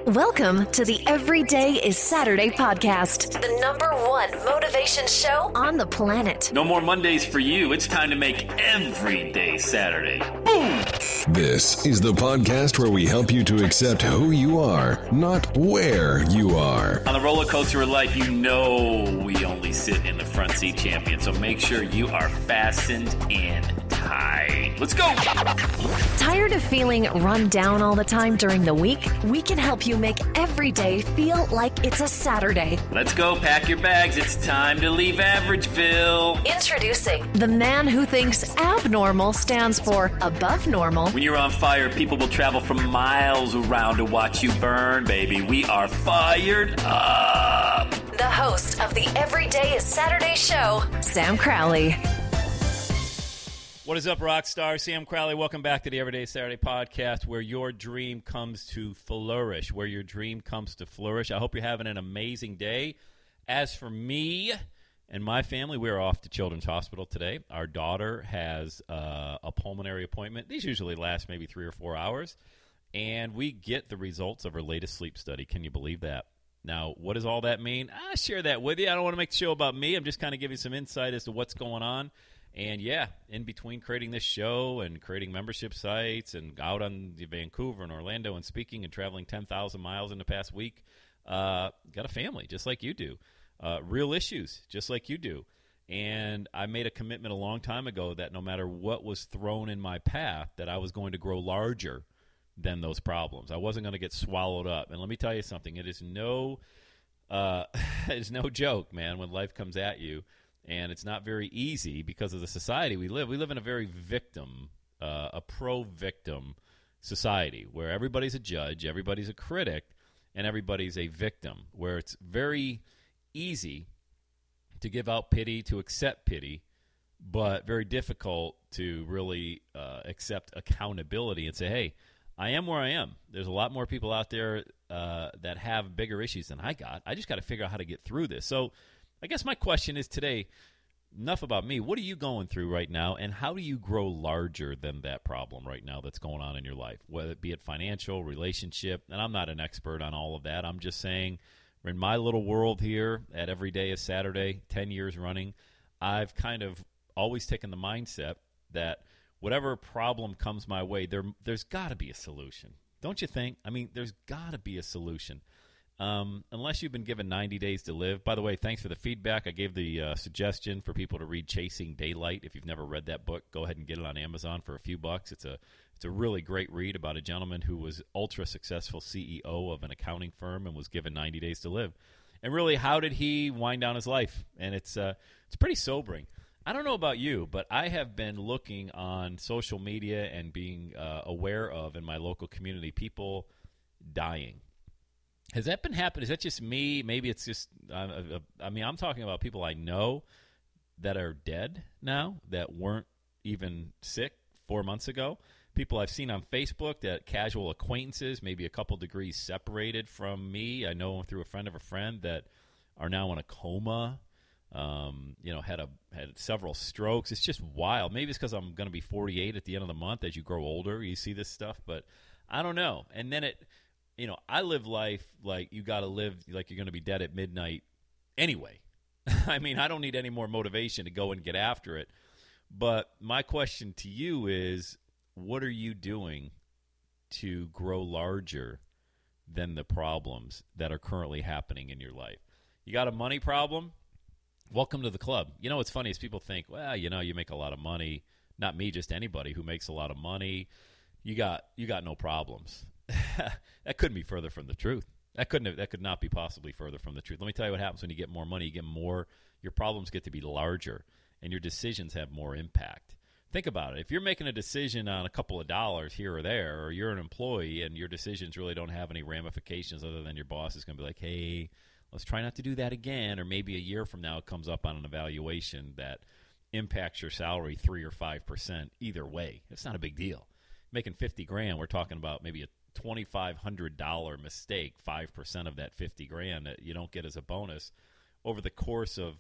Welcome to the Everyday is Saturday podcast, the #1 motivation show on the planet. No more Mondays for you. It's time to make every day Saturday. Boom! This is the podcast where we help you to accept who you are, not where you are. On the roller coaster of life, you know we only sit in the front seat, champion. So make sure you are fastened in tight. Let's go! Tired of feeling run down all the time during the week? We can help you make every day feel like it's a Saturday. Let's go. Pack your bags. It's time to leave Averageville. Introducing the man who thinks abnormal stands for above normal. When you're on fire, people will travel from miles around to watch you burn, baby. We are fired up. The host of the Everyday is Saturday show, Sam Crowley. What is up, rock star? Sam Crowley. Welcome back to the Everyday Saturday podcast, where your dream comes to flourish. Where your dream comes to flourish. I hope you're having an amazing day. As for me and my family, we're off to Children's Hospital today. Our daughter has a pulmonary appointment. These usually last maybe 3 or 4 hours, and we get the results of her latest sleep study. Can you believe that? Now, what does all that mean? I'll share that with you. I don't want to make the show about me. I'm just kind of giving some insight as to what's going on. And yeah, in between creating this show and creating membership sites and out on Vancouver and Orlando and speaking and traveling 10,000 miles in the past week, got a family just like you do. Real issues just like you do. And I made a commitment a long time ago that no matter what was thrown in my path, that I was going to grow larger than those problems. I wasn't going to get swallowed up. And let me tell you something. It is no joke, man, when life comes at you. And it's not very easy because of the society we live. We live in a very a pro-victim society where everybody's a judge, everybody's a critic, and everybody's a victim, where it's very easy to give out pity, to accept pity, but very difficult to really accept accountability and say, hey, I am where I am. There's a lot more people out there that have bigger issues than I got. I just got to figure out how to get through this. So I guess my question is today, enough about me. What are you going through right now, and how do you grow larger than that problem right now that's going on in your life, whether it be it financial, relationship? And I'm not an expert on all of that. I'm just saying, in my little world here at Every Day is Saturday, 10 years running, I've kind of always taken the mindset that whatever problem comes my way, there's got to be a solution. Don't you think? I mean, there's got to be a solution. Unless you've been given 90 days to live. By the way, thanks for the feedback. I gave the suggestion for people to read Chasing Daylight. If you've never read that book, go ahead and get it on Amazon for a few bucks. It's a really great read about a gentleman who was ultra successful CEO of an accounting firm and was given 90 days to live. And really, how did he wind down his life? And it's pretty sobering. I don't know about you, but I have been looking on social media and being aware of in my local community people dying. Has that been happening? Is that just me? Maybe it's just, I'm talking about people I know that are dead now that weren't even sick 4 months ago. People I've seen on Facebook, that casual acquaintances, maybe a couple degrees separated from me. I know through a friend of a friend that are now in a coma, had several strokes. It's just wild. Maybe it's because I'm going to be 48 at the end of the month. As you grow older, you see this stuff, but I don't know. And then I live life like you got to live like you're going to be dead at midnight anyway. I mean, I don't need any more motivation to go and get after it. But my question to you is, what are you doing to grow larger than the problems that are currently happening in your life? You got a money problem? Welcome to the club. You know what's funny is people think, well, you make a lot of money. Not me, just anybody who makes a lot of money. You got no problems. That couldn't be further from the truth. That could not be possibly further from the truth. Let me tell you what happens when you get more money. You get more, your problems get to be larger, and your decisions have more impact. Think about it. If you're making a decision on a couple of dollars here or there, or you're an employee and your decisions really don't have any ramifications other than your boss is going to be like, hey, let's try not to do that again. Or maybe a year from now it comes up on an evaluation that impacts your salary 3 or 5%. Either way, it's not a big deal. Making $50,000, we're talking about maybe a $2,500 mistake, 5% of that $50,000 that you don't get as a bonus. Over the course of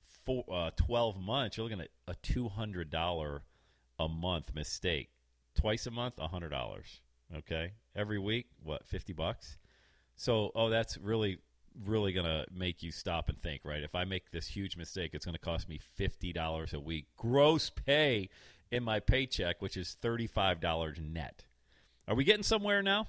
12 months, you're looking at a $200 a month mistake. Twice a month, $100. Okay, every week, what, $50? So, that's really going to make you stop and think, right? If I make this huge mistake, it's going to cost me $50 a week gross pay in my paycheck, which is $35 net. Are we getting somewhere now?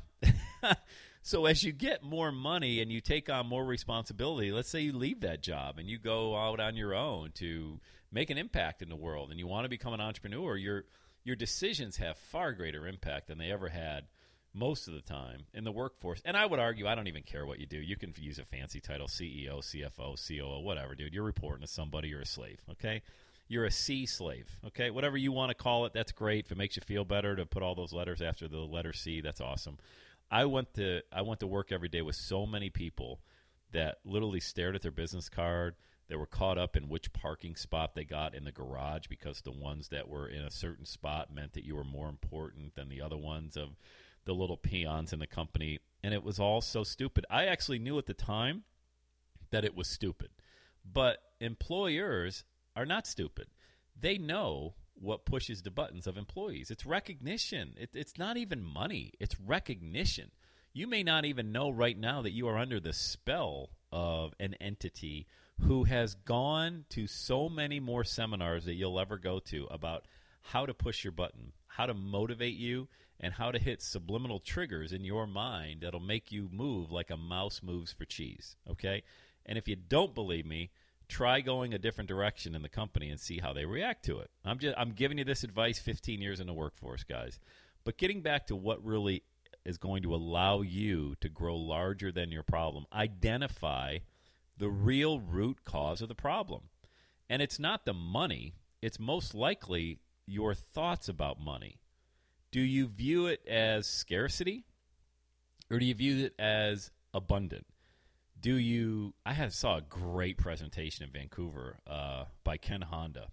So as you get more money and you take on more responsibility, let's say you leave that job and you go out on your own to make an impact in the world and you want to become an entrepreneur, your decisions have far greater impact than they ever had most of the time in the workforce. And I would argue, I don't even care what you do. You can use a fancy title, CEO, CFO, COO, whatever, dude. You're reporting to somebody, you're a slave, okay? You're a C slave, okay? Whatever you want to call it, that's great. If it makes you feel better to put all those letters after the letter C, that's awesome. I went to work every day with so many people that literally stared at their business card. They were caught up in which parking spot they got in the garage because the ones that were in a certain spot meant that you were more important than the other ones of the little peons in the company. And it was all so stupid. I actually knew at the time that it was stupid. But employers are not stupid. They know what pushes the buttons of employees. It's recognition. It's not even money. It's recognition. You may not even know right now that you are under the spell of an entity who has gone to so many more seminars that you'll ever go to about how to push your button, how to motivate you, and how to hit subliminal triggers in your mind that'll make you move like a mouse moves for cheese, okay? And if you don't believe me, try going a different direction in the company and see how they react to it. I'm giving you this advice 15 years in the workforce, guys. But getting back to what really is going to allow you to grow larger than your problem, identify the real root cause of the problem. And it's not the money. It's most likely your thoughts about money. Do you view it as scarcity or do you view it as abundant? I saw a great presentation in Vancouver by Ken Honda,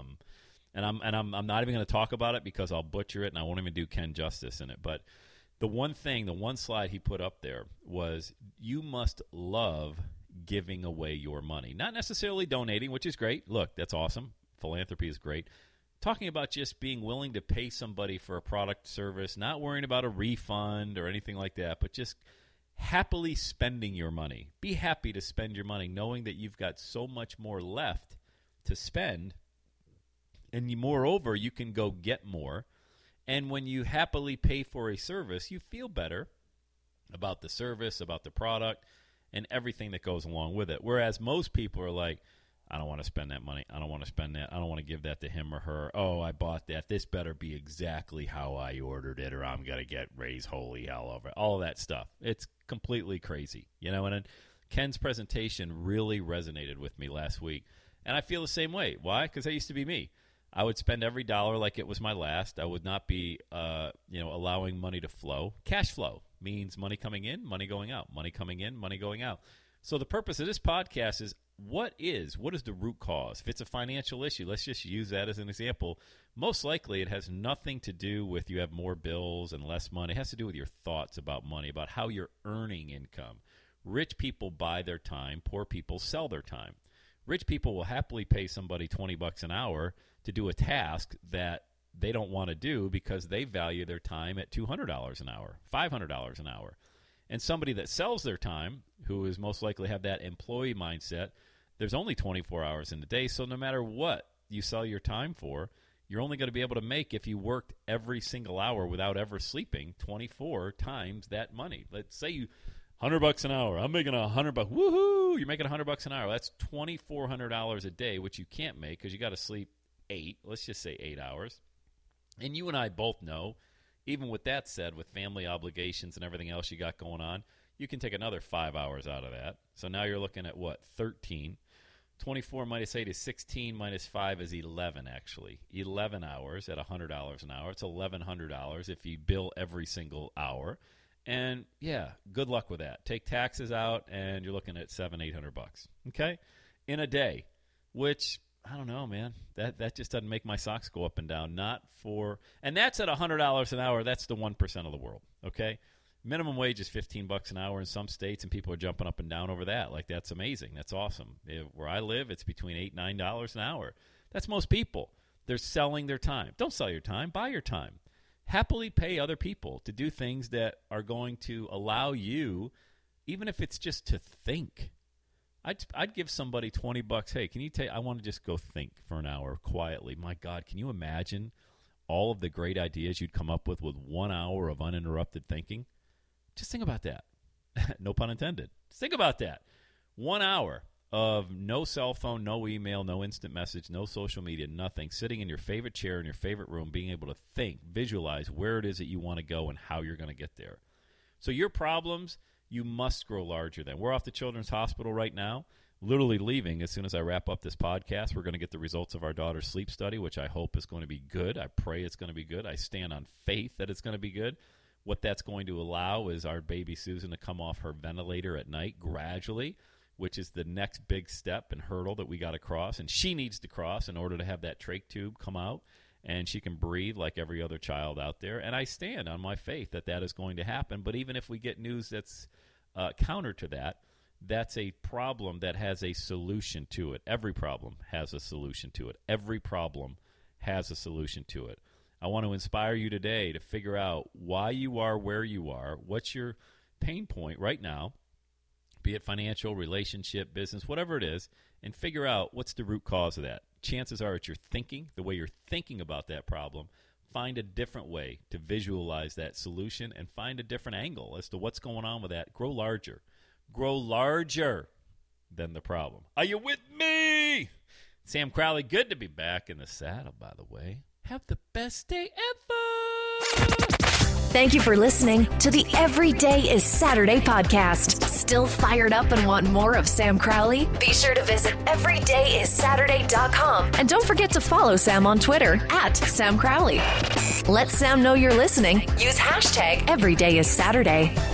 and I'm not even going to talk about it because I'll butcher it and I won't even do Ken justice in it. But the one slide he put up there was you must love giving away your money, not necessarily donating, which is great. Look, that's awesome. Philanthropy is great. Talking about just being willing to pay somebody for a product, service, not worrying about a refund or anything like that, but just happily spending your money. Be happy to spend your money knowing that you've got so much more left to spend, and moreover, you can go get more. And when you happily pay for a service, you feel better about the service, about the product, and everything that goes along with it. Whereas most people are like, I don't want to spend that money. I don't want to spend that. I don't want to give that to him or her. Oh, I bought that. This better be exactly how I ordered it or I'm going to get raised holy hell over it. All of that stuff. It's completely crazy. And Ken's presentation really resonated with me last week. And I feel the same way. Why? Because that used to be me. I would spend every dollar like it was my last. I would not be, allowing money to flow. Cash flow means money coming in, money going out. Money coming in, money going out. So the purpose of this podcast is what is the root cause? If it's a financial issue, let's just use that as an example. Most likely it has nothing to do with you have more bills and less money. It has to do with your thoughts about money, about how you're earning income. Rich people buy their time. Poor people sell their time. Rich people will happily pay somebody $20 an hour to do a task that they don't want to do because they value their time at $200 an hour, $500 an hour. And somebody that sells their time, who is most likely have that employee mindset, there's only 24 hours in the day, so no matter what you sell your time for, you're only going to be able to make, if you worked every single hour without ever sleeping, 24 times that money. Let's say you $100 an hour. I'm making $100. Woohoo! You're making $100 an hour. That's $2,400 a day, which you can't make because you got to sleep 8. Let's just say 8 hours. And you and I both know, even with that said, with family obligations and everything else you got going on, you can take another 5 hours out of that. So now you're looking at what? 13. 24 minus 8 is 16 minus 5 is 11, actually. 11 hours at $100 an hour. It's $1,100 if you bill every single hour. And, yeah, good luck with that. Take taxes out, and you're looking at $700-800, okay, in a day, which, I don't know, man. That just doesn't make my socks go up and down. And that's at $100 an hour. That's the 1% of the world, okay? Minimum wage is $15 an hour in some states, and people are jumping up and down over that. Like, that's amazing. That's awesome. Where I live, it's between $8-9 an hour. That's most people. They're selling their time. Don't sell your time. Buy your time. Happily pay other people to do things that are going to allow you even if it's just to think. I'd give somebody $20. Hey, can you I want to just go think for an hour quietly. My God, can you imagine all of the great ideas you'd come up with 1 hour of uninterrupted thinking? Just think about that. No pun intended. Just think about that. 1 hour of no cell phone, no email, no instant message, no social media, nothing. Sitting in your favorite chair in your favorite room, being able to think, visualize where it is that you want to go and how you're going to get there. So your problems, you must grow larger then. We're off to Children's Hospital right now, literally leaving as soon as I wrap up this podcast. We're going to get the results of our daughter's sleep study, which I hope is going to be good. I pray it's going to be good. I stand on faith that it's going to be good. What that's going to allow is our baby Susan to come off her ventilator at night gradually, which is the next big step and hurdle that we got to cross, and she needs to cross in order to have that trach tube come out, and she can breathe like every other child out there. And I stand on my faith that that is going to happen. But even if we get news that's counter to that, that's a problem that has a solution to it. Every problem has a solution to it. Every problem has a solution to it. I want to inspire you today to figure out why you are where you are, what's your pain point right now, be it financial, relationship, business, whatever it is, and figure out what's the root cause of that. Chances are it's your thinking, the way you're thinking about that problem. Find a different way to visualize that solution and find a different angle as to what's going on with that. Grow larger. Grow larger than the problem. Are you with me? Sam Crowley, good to be back in the saddle, by the way. Have the best day ever. Thank you for listening to the Every Day is Saturday podcast. Still fired up and want more of Sam Crowley? Be sure to visit everydayissaturday.com. And don't forget to follow Sam on Twitter @Sam Crowley. Let Sam know you're listening. Use hashtag EverydayIsSaturday.